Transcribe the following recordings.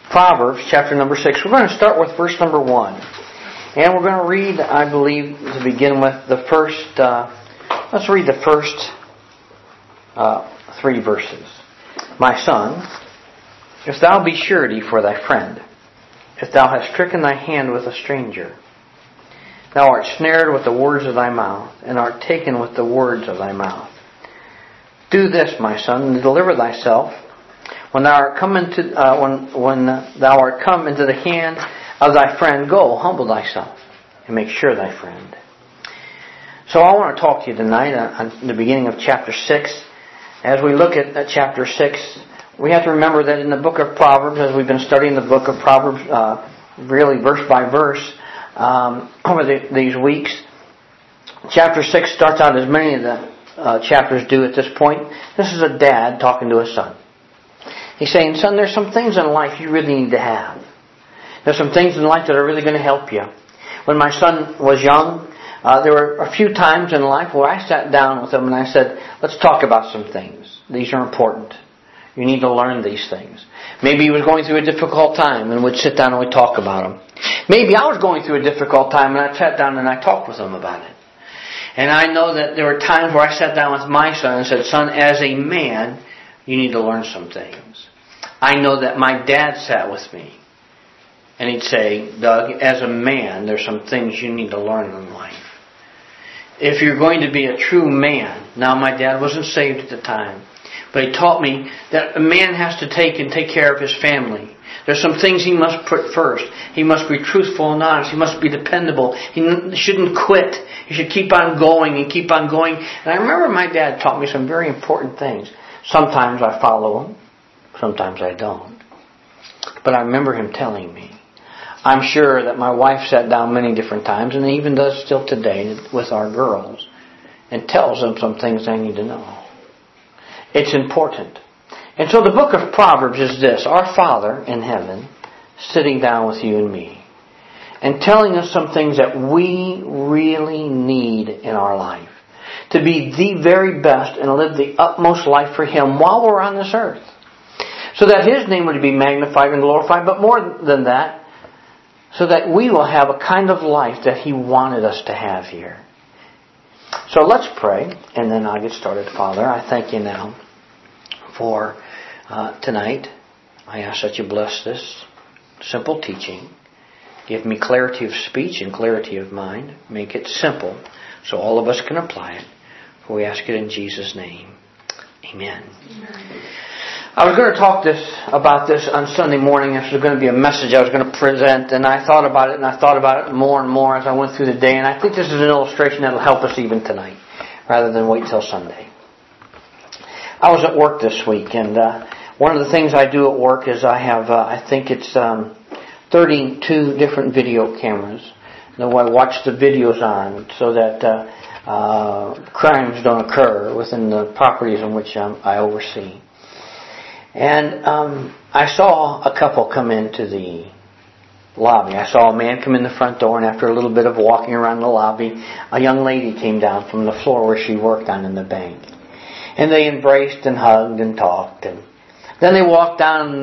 Proverbs chapter number 6. We're going to start with verse number 1. And we're going to read, I believe, to begin with, the first, let's read the first 3 verses. My son, if thou be surety for thy friend, if thou hast stricken thy hand with a stranger, thou art snared with the words of thy mouth, and art taken with the words of thy mouth. Do this, my son, and deliver thyself. When thou art come into thou art come into the hand of thy friend, go, humble thyself, and make sure thy friend. So I want to talk to you tonight on the beginning of chapter 6. As we look at chapter 6, we have to remember that in the book of Proverbs, as we've been studying the book of Proverbs, really verse by verse, over these weeks, chapter 6 starts out as many of the chapters do at this point. This is a dad talking to his son. He's saying, son, there's some things in life you really need to have. There's some things in life that are really going to help you. When my son was young, there were a few times in life where I sat down with him and I said, let's talk about some things. These are important. You need to learn these things. Maybe he was going through a difficult time and we'd sit down and we'd talk about them. Maybe I was going through a difficult time and I sat down and I talked with him about it. And I know that there were times where I sat down with my son and said, son, as a man, you need to learn some things. I know that my dad sat with me and he'd say, Doug, as a man, there's some things you need to learn in life. If you're going to be a true man, now my dad wasn't saved at the time, but he taught me that a man has to take care of his family. There's some things he must put first. He must be truthful and honest. He must be dependable. He shouldn't quit. He should keep on going and keep on going. And I remember my dad taught me some very important things. Sometimes I follow him. Sometimes I don't. But I remember him telling me. I'm sure that my wife sat down many different times, and even does still today with our girls, and tells them some things they need to know. It's important. And so the book of Proverbs is this: our Father in heaven sitting down with you and me and telling us some things that we really need in our life to be the very best and live the utmost life for Him while we're on this earth, so that His name would be magnified and glorified, but more than that, so that we will have a kind of life that He wanted us to have here. So let's pray, and then I'll get started. Father, I thank you now for tonight. I ask that you bless this simple teaching. Give me clarity of speech and clarity of mind. Make it simple so all of us can apply it. For we ask it in Jesus' name. Amen. I was going to talk about this on Sunday morning. This was going to be a message I was going to present, and I thought about it more and more as I went through the day, and I think this is an illustration that will help us even tonight, rather than wait till Sunday. I was at work this week, and one of the things I do at work is I have, I think it's 32 different video cameras that I watch the videos on so that crimes don't occur within the properties in which I oversee. And I saw a couple come into the lobby. I saw a man come in the front door, and after a little bit of walking around the lobby, a young lady came down from the floor where she worked on in the bank. And they embraced and hugged and talked. And then they walked down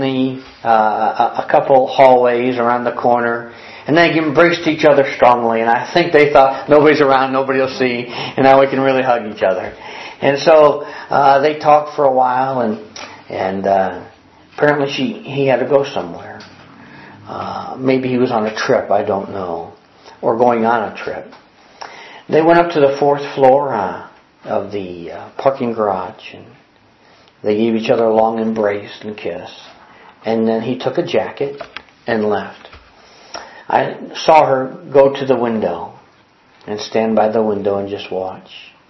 a couple hallways around the corner, and they embraced each other strongly. And I think they thought, nobody's around, nobody will see, and now we can really hug each other. And so they talked for a while, and apparently he had to go somewhere. Maybe he was on a trip, I don't know, or going on a trip. They went up to the 4th floor of the parking garage, and they gave each other a long embrace and kiss. And then he took a jacket and left. I saw her go to the window and stand by the window and just watch.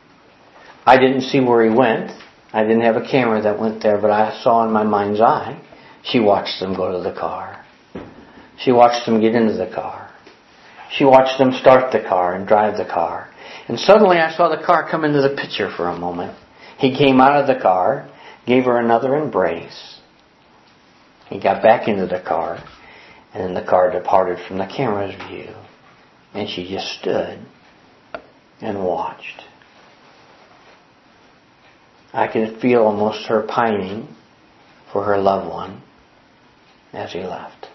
I didn't see where he went. I didn't have a camera that went there, but I saw in my mind's eye, she watched them go to the car. She watched them get into the car. She watched them start the car and drive the car. And suddenly I saw the car come into the picture for a moment. He came out of the car, gave her another embrace. He got back into the car, and then the car departed from the camera's view. And she just stood and watched. I could feel almost her pining for her loved one as he left.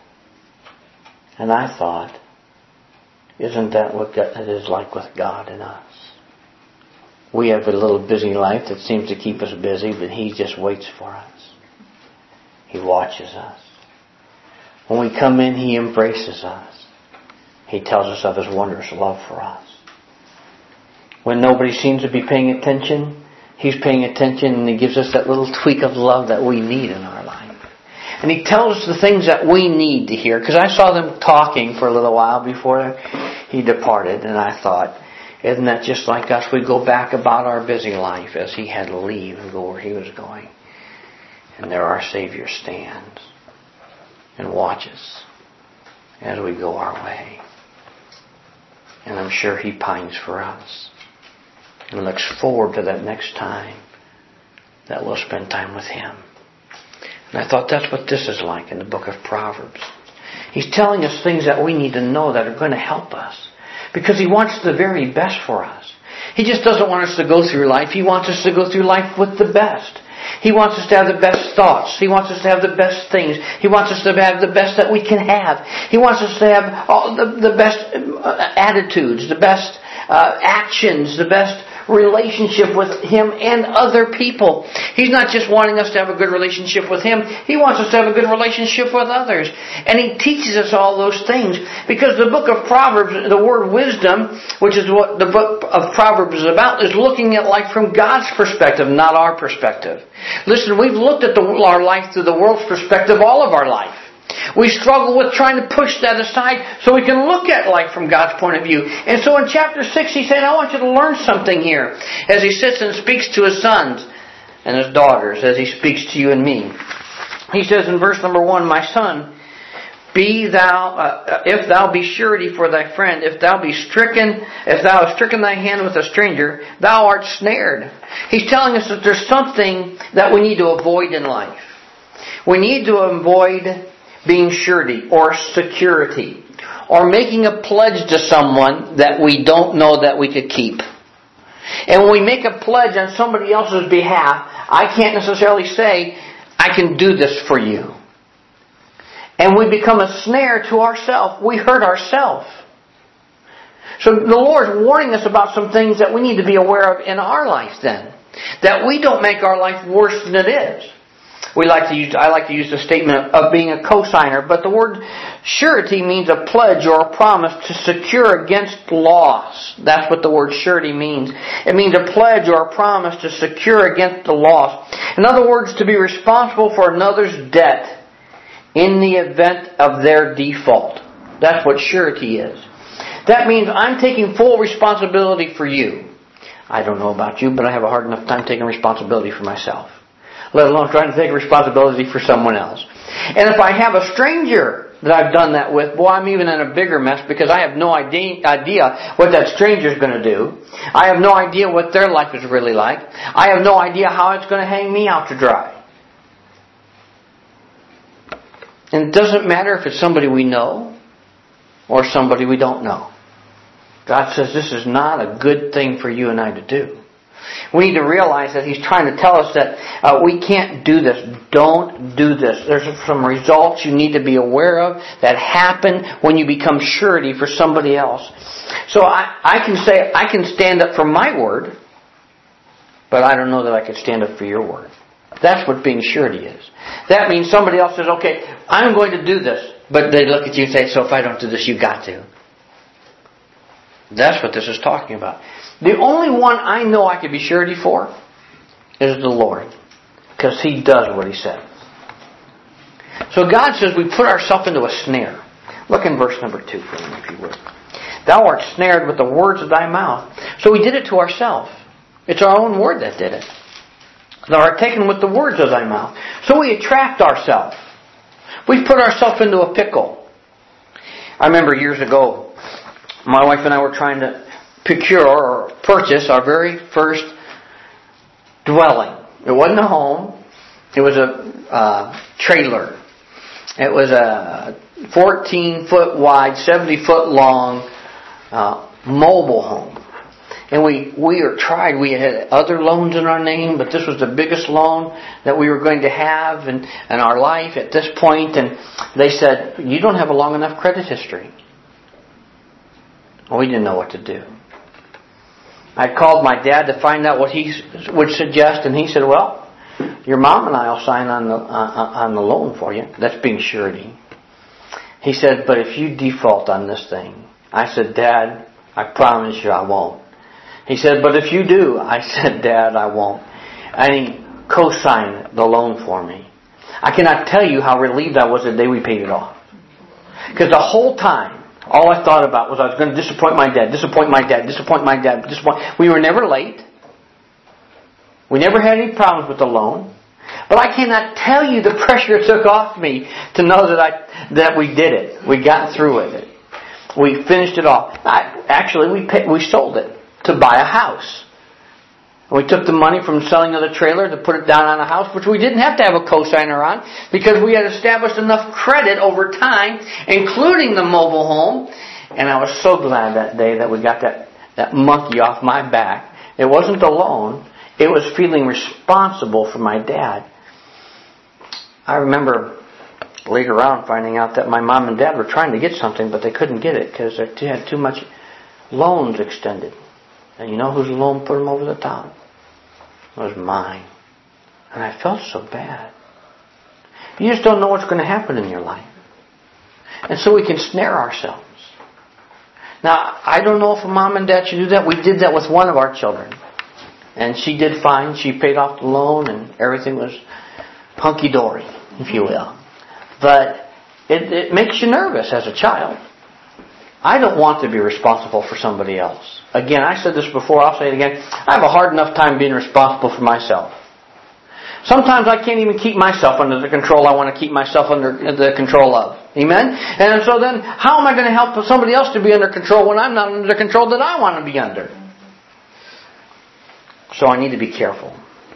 And I thought, isn't that what it is like with God and us? We have a little busy life that seems to keep us busy, but He just waits for us. He watches us. When we come in, He embraces us. He tells us of His wondrous love for us. When nobody seems to be paying attention, He's paying attention, and He gives us that little tweak of love that we need in our life. And He tells us the things that we need to hear. Because I saw them talking for a little while before He departed, and I thought, isn't that just like us? We go back about our busy life as He had to leave and go where He was going. And there our Savior stands and watches as we go our way. And I'm sure He pines for us and looks forward to that next time that we'll spend time with Him. And I thought that's what this is like in the book of Proverbs. He's telling us things that we need to know that are going to help us. Because He wants the very best for us. He just doesn't want us to go through life. He wants us to go through life with the best. He wants us to have the best thoughts. He wants us to have the best things. He wants us to have the best that we can have. He wants us to have all the best attitudes, the best actions, the best relationship with Him and other people. He's not just wanting us to have a good relationship with Him. He wants us to have a good relationship with others. And He teaches us all those things. Because the book of Proverbs, the word wisdom, which is what the book of Proverbs is about, is looking at life from God's perspective, not our perspective. Listen, we've looked at our life through the world's perspective all of our life. We struggle with trying to push that aside so we can look at life from God's point of view. And so in chapter 6 He's saying, I want you to learn something here. As He sits and speaks to His sons and His daughters, as He speaks to you and me. He says in verse number 1, My son, if thou be surety for thy friend, if thou hast stricken thy hand with a stranger, thou art snared. He's telling us that there's something that we need to avoid in life. We need to avoid being surety or security or making a pledge to someone that we don't know that we could keep. And when we make a pledge on somebody else's behalf, I can't necessarily say, I can do this for you. And we become a snare to ourselves. We hurt ourselves. So the Lord's warning us about some things that we need to be aware of in our life then. That we don't make our life worse than it is. I like to use the statement of being a co-signer, but the word surety means a pledge or a promise to secure against loss. That's what the word surety means. It means a pledge or a promise to secure against the loss. In other words, to be responsible for another's debt in the event of their default. That's what surety is. That means I'm taking full responsibility for you. I don't know about you, but I have a hard enough time taking responsibility for myself. Let alone trying to take responsibility for someone else. And if I have a stranger that I've done that with, boy, I'm even in a bigger mess because I have no idea what that stranger is going to do. I have no idea what their life is really like. I have no idea how it's going to hang me out to dry. And it doesn't matter if it's somebody we know or somebody we don't know. God says this is not a good thing for you and I to do. We need to realize that He's trying to tell us that we can't do this. Don't do this. There's some results you need to be aware of that happen when you become surety for somebody else. So I can say, I can stand up for my word, but I don't know that I could stand up for your word. That's what being surety is. That means somebody else says, okay, I'm going to do this. But they look at you and say, so if I don't do this, you've got to. That's what this is talking about. The only one I know I could be surety for is the Lord. Because He does what He says. So God says we put ourselves into a snare. Look in verse number 2 for me, if you would. Thou art snared with the words of thy mouth. So we did it to ourselves. It's our own word that did it. Thou art taken with the words of thy mouth. So we attract ourselves. We put ourselves into a pickle. I remember years ago, my wife and I were trying to procure or purchase our very first dwelling. It wasn't a home. It was a trailer. It was a 14-foot wide, 70-foot long mobile home. And we tried. We had other loans in our name, but this was the biggest loan that we were going to have in our life at this point. And they said, you don't have a long enough credit history. Well, we didn't know what to do. I called my dad to find out what he would suggest, and he said, well, your mom and I will sign on the loan for you. That's being surety. He said, but if you default on this thing. I said, Dad, I promise you I won't. He said, but if you do. I said, Dad, I won't. And he co-signed the loan for me. I cannot tell you how relieved I was the day we paid it off. Because the whole time, all I thought about was I was going to disappoint my dad. We were never late. We never had any problems with the loan. But I cannot tell you the pressure it took off me to know that we did it. We got through with it. We finished it off. We sold it to buy a house. We took the money from selling of the trailer to put it down on a house, which we didn't have to have a cosigner on because we had established enough credit over time, including the mobile home. And I was so glad that day that we got that monkey off my back. It wasn't the loan. It was feeling responsible for my dad. I remember later on finding out that my mom and dad were trying to get something, but they couldn't get it because they had too much loans extended. And you know whose loan put them over the top? It was mine. And I felt so bad. You just don't know what's going to happen in your life. And so we can snare ourselves. Now, I don't know if a mom and dad should do that. We did that with one of our children. And she did fine. She paid off the loan and everything was hunky-dory, if you will. But it makes you nervous as a child. I don't want to be responsible for somebody else. Again, I said this before, I'll say it again. I have a hard enough time being responsible for myself. Sometimes I can't even keep myself under the control I want to keep myself under the control of. Amen? And so then, how am I going to help somebody else to be under control when I'm not under the control that I want to be under? So I need to be careful.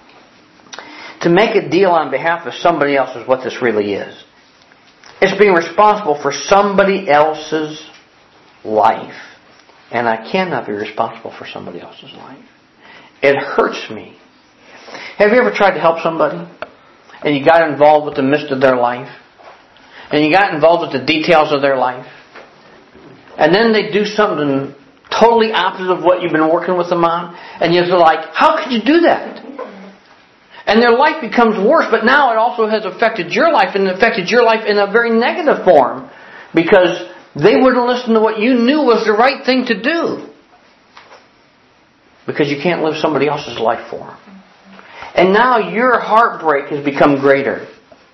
To make a deal on behalf of somebody else is what this really is. It's being responsible for somebody else's life. And I cannot be responsible for somebody else's life. It hurts me. Have you ever tried to help somebody? And you got involved with the midst of their life? And you got involved with the details of their life? And then they do something totally opposite of what you've been working with them on? And you're like, how could you do that? And their life becomes worse, but now it also has affected your life, and affected your life in a very negative form. Because they wouldn't listen to what you knew was the right thing to do. Because you can't live somebody else's life for them. And now your heartbreak has become greater.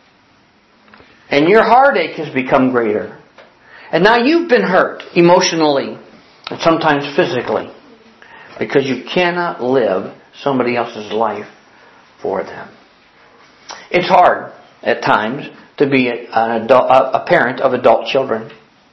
And your heartache has become greater. And now you've been hurt emotionally and sometimes physically. Because you cannot live somebody else's life for them. It's hard at times to be a parent of adult children.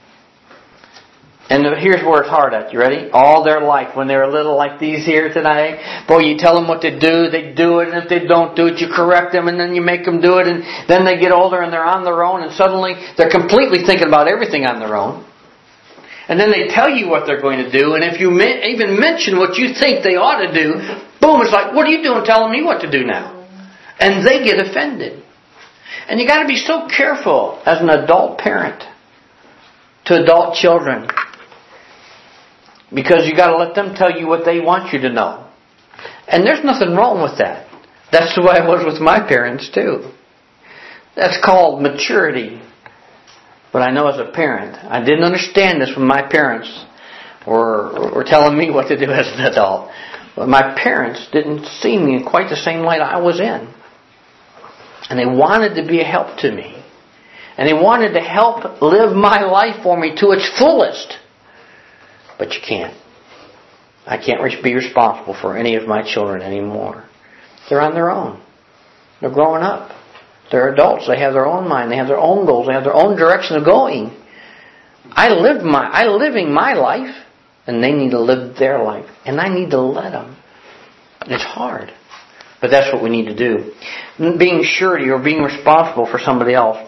And here's where it's hard at. You ready? All their life, when they were little like these here today, boy, you tell them what to do, they do it, and if they don't do it, you correct them, and then you make them do it, and then they get older and they're on their own, and suddenly they're completely thinking about everything on their own. And then they tell you what they're going to do, and if you even mention what you think they ought to do, boom, it's like, what are you doing telling me what to do now? And they get offended. And you got to be so careful as an adult parent to adult children. Because you got to let them tell you what they want you to know. And there's nothing wrong with that. That's the way I was with my parents too. That's called maturity. But I know as a parent, I didn't understand this when my parents were telling me what to do as an adult. But my parents didn't see me in quite the same light I was in. And they wanted to be a help to me. And they wanted to help live my life for me to its fullest. But you can't. I can't be responsible for any of my children anymore. They're on their own. They're growing up. They're adults. They have their own mind. They have their own goals. They have their own direction of going. I'm living my life, and they need to live their life. And I need to let them. It's hard. But that's what we need to do. Being surety or being responsible for somebody else.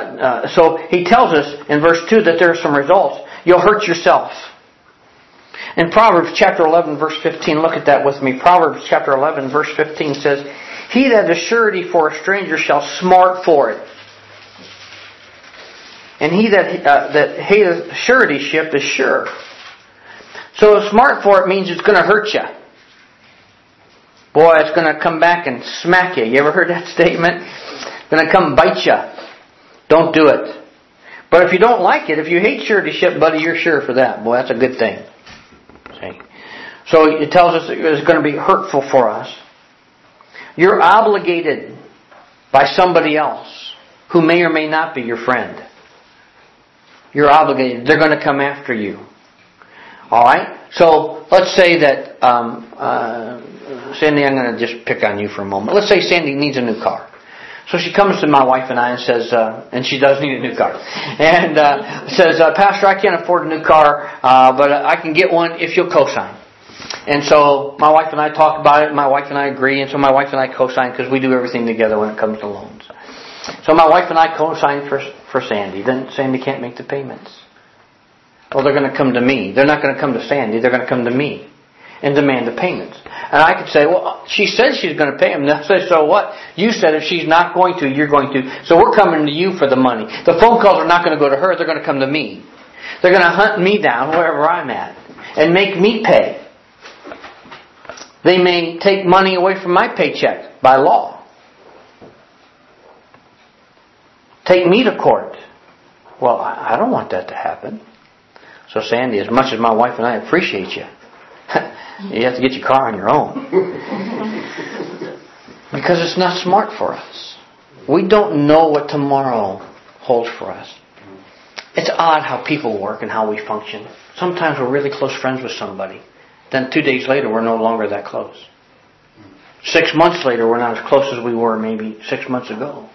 So he tells us in verse 2 that there are some results. You'll hurt yourself. In Proverbs chapter 11, verse 15, look at that with me. Proverbs chapter 11, verse 15 says, "He that is surety for a stranger shall smart for it. And he that hateth suretyship is sure." So smart for it means it's going to hurt you. Boy, it's going to come back and smack you. You ever heard that statement? It's going to come bite you. Don't do it. But if you don't like it, if you hate suretyship, buddy, you're sure for that. Boy, that's a good thing. See? So it tells us it's going to be hurtful for us. You're obligated by somebody else who may or may not be your friend. You're obligated. They're going to come after you. Alright? So, let's say that, Sandy, I'm going to just pick on you for a moment. Let's say Sandy needs a new car. So she comes to my wife and I and says, and she does need a new car, and says, "Pastor, I can't afford a new car, but I can get one if you'll co-sign." And so my wife and I talk about it, my wife and I agree, and so my wife and I co-sign because we do everything together when it comes to loans. So my wife and I co-sign for Sandy. Then Sandy can't make the payments. Well, they're going to come to me. They're not going to come to Sandy. They're going to come to me and demand the payments. And I could say, well, she said she's going to pay them. They'll say, so what? You said if she's not going to, you're going to. So we're coming to you for the money. The phone calls are not going to go to her. They're going to come to me. They're going to hunt me down wherever I'm at and make me pay. They may take money away from my paycheck by law. Take me to court. Well, I don't want that to happen. So Sandy, as much as my wife and I appreciate you, you have to get your car on your own. Because it's not smart for us. We don't know what tomorrow holds for us. It's odd how people work and how we function. Sometimes we're really close friends with somebody. Then 2 days later, we're no longer that close. 6 months later, we're not as close as we were maybe 6 months ago.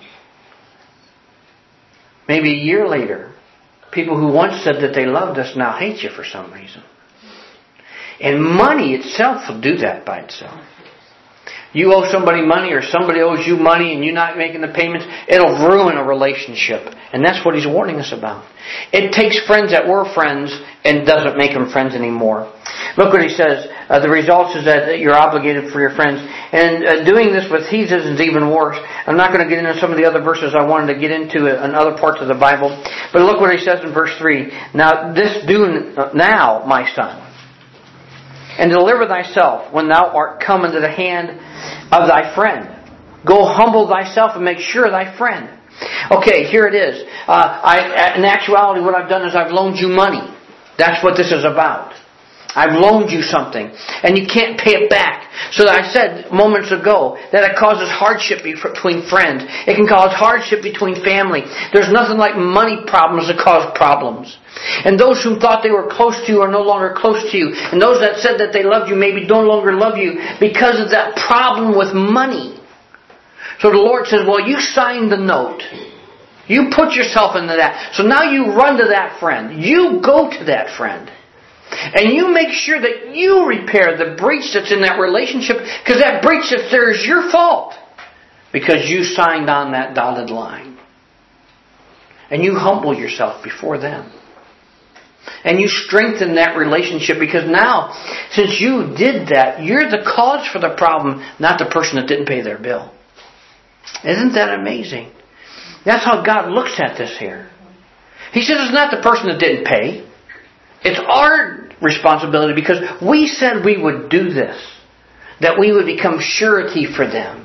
Maybe a year later, people who once said that they loved us now hate you for some reason. And money itself will do that by itself. You owe somebody money or somebody owes you money and you're not making the payments, it'll ruin a relationship. And that's what he's warning us about. It takes friends that were friends and doesn't make them friends anymore. Look what he says. The result is that you're obligated for your friends. And doing this with heathens is even worse. I'm not going to get into some of the other verses I wanted to get into in other parts of the Bible. But look what he says in verse 3. Now this do now, my son, and deliver thyself when thou art come into the hand of thy friend. Go humble thyself and make sure thy friend. Okay, here it is. In actuality, what I've done is I've loaned you money. That's what this is about. I've loaned you something, and you can't pay it back. So I said moments ago that it causes hardship between friends. It can cause hardship between family. There's nothing like money problems that cause problems. And those who thought they were close to you are no longer close to you. And those that said that they loved you maybe no longer love you because of that problem with money. So the Lord says, well, you signed the note. You put yourself into that. So now you run to that friend. You go to that friend. And you make sure that you repair the breach that's in that relationship, because that breach that's there is your fault. Because you signed on that dotted line. And you humble yourself before them. And you strengthen that relationship, because now, since you did that, you're the cause for the problem, not the person that didn't pay their bill. Isn't that amazing? That's how God looks at this here. He says it's not the person that didn't pay. It's our responsibility because we said we would do this. That we would become surety for them.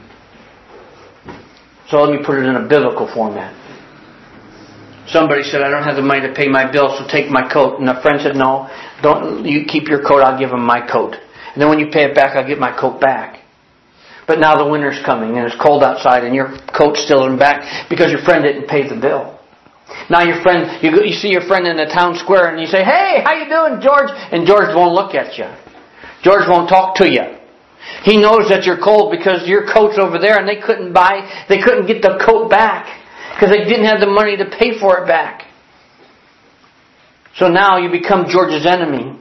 So let me put it in a biblical format. Somebody said, I don't have the money to pay my bill, so take my coat. And a friend said, no, don't you keep your coat, I'll give him my coat. And then when you pay it back, I'll get my coat back. But now the winter's coming and it's cold outside and your coat's still in back because your friend didn't pay the bill. Now your friend, you see your friend in the town square and you say, hey, how you doing, George? And George won't look at you. George won't talk to you. He knows that you're cold because your coat's over there and they couldn't get the coat back because they didn't have the money to pay for it back. So now you become George's enemy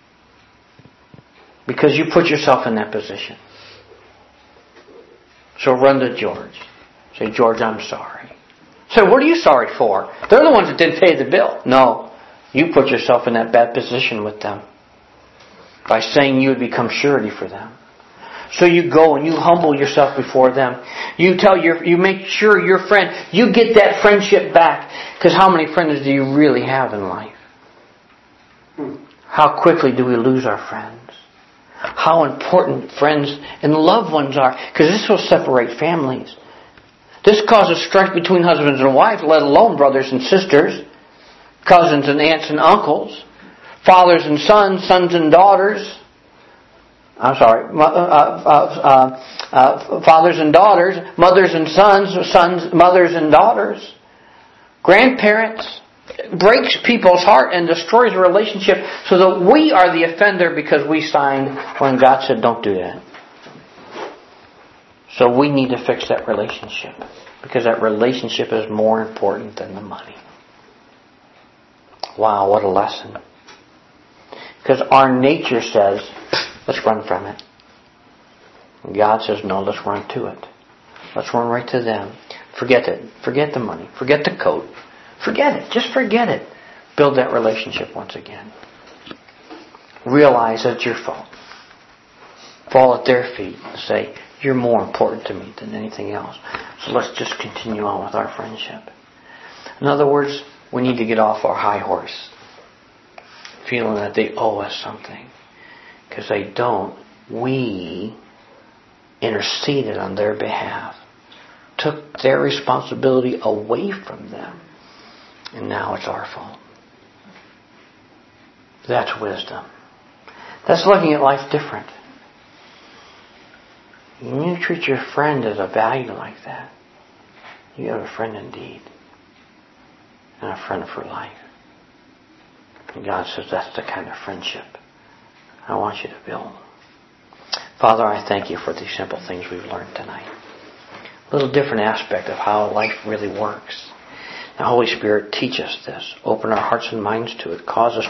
because you put yourself in that position. So run to George. Say, George, I'm sorry. So what are you sorry for? They're the ones that didn't pay the bill. No, you put yourself in that bad position with them. by saying you would become surety for them. So you go and you humble yourself before them. You make sure your friend, you get that friendship back. Because how many friends do you really have in life? How quickly do we lose our friends? How important friends and loved ones are. Because this will separate families. This causes strife between husbands and wives, let alone brothers and sisters, cousins and aunts and uncles, fathers and sons, sons and daughters. Fathers and daughters, mothers and sons, mothers and daughters, grandparents. It breaks people's heart and destroys a relationship so that we are the offender because we signed when God said don't do that. So we need to fix that relationship because that relationship is more important than the money. Wow, what a lesson. Because our nature says, let's run from it. And God says, no, let's run to it. Let's run right to them. Forget it. Forget the money. Forget the coat. Forget it. Just forget it. Build that relationship once again. Realize it's your fault. Fall at their feet and say, you're more important to me than anything else. So let's just continue on with our friendship. In other words, we need to get off our high horse. Feeling that they owe us something. Because they don't. We interceded on their behalf. Took their responsibility away from them. And now it's our fault. That's wisdom. That's looking at life different. When you treat your friend as a value like that, you have a friend indeed. And a friend for life. And God says that's the kind of friendship I want you to build. Father, I thank you for these simple things we've learned tonight. A little different aspect of how life really works. Now, Holy Spirit, teach us this. Open our hearts and minds to it. Cause us